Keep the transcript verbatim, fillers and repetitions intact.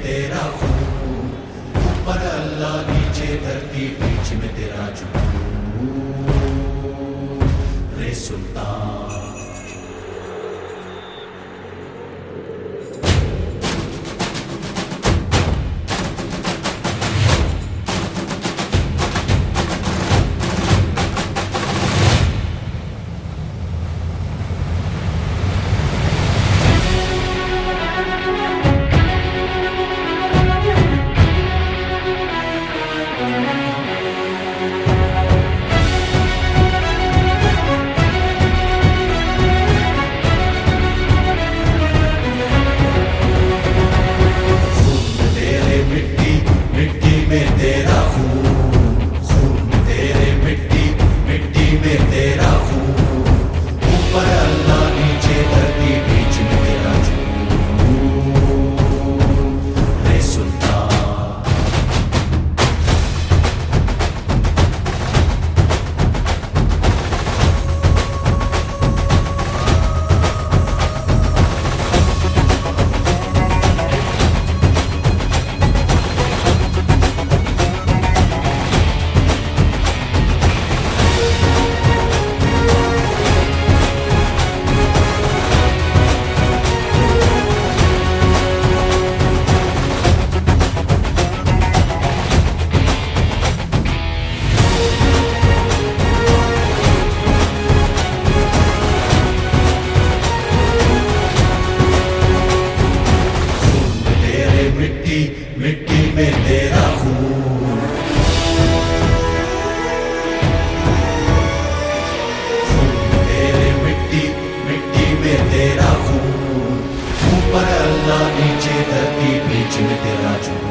तेरा खून, ऊपर अल्लाह नीचे धरती बीच में तेरा जुनून, रे सुल्तान। मिट्टी में तेरा खून, खून तेरे मिट्टी, मिट्टी में तेरा खून, ऊपर अल्लाह नीचे धरती बीच में तेरा जुनून।